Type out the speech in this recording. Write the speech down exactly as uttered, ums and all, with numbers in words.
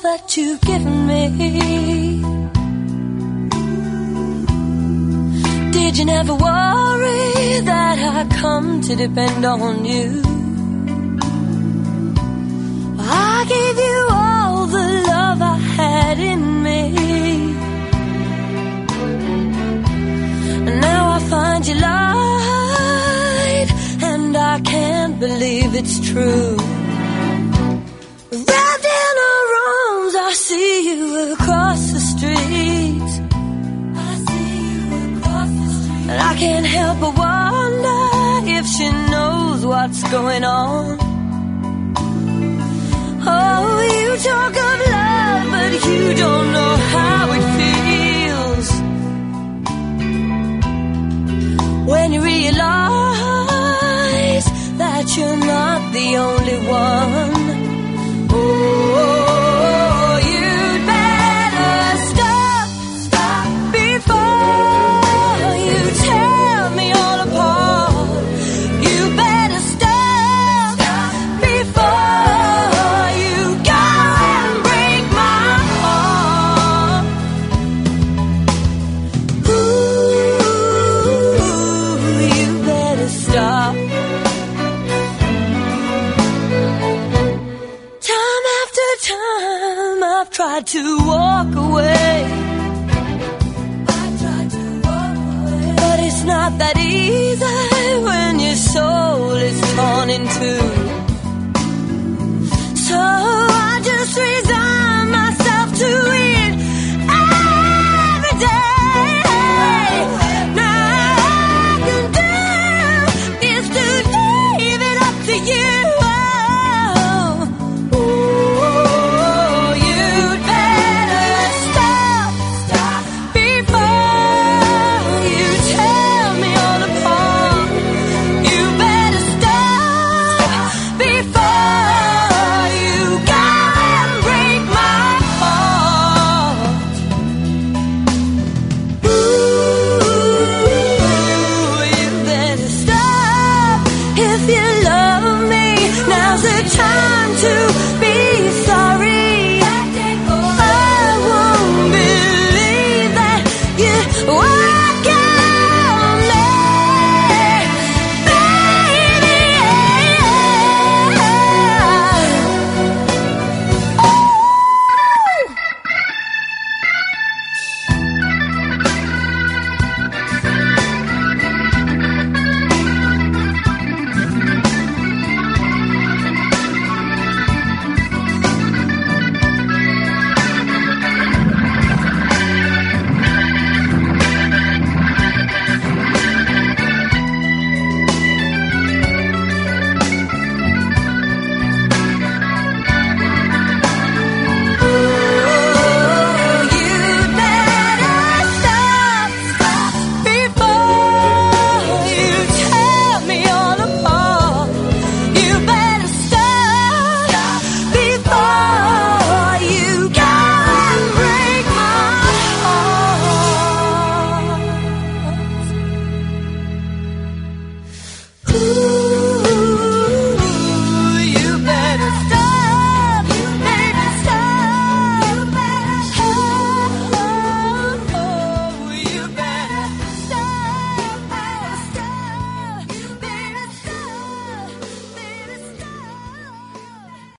that you've given me. Did you never worry that I come to depend on you? I gave you all the love I had in me, and now I find you lied, and I can't believe it's true. Wrapped in her arms, I see you across the street. I see you across the street, and I can't help but wonder if she knows what's going on. Oh, you talk of love, but you don't know how it feels when you realize that you're not the only one. Oh, you'd better stop, stop before you tear me all apart. You better stop, stop before you go and break my heart. Ooh, you better stop. Time I've tried to walk away, I've tried to walk away, but it's not that easy when your soul is torn in two. So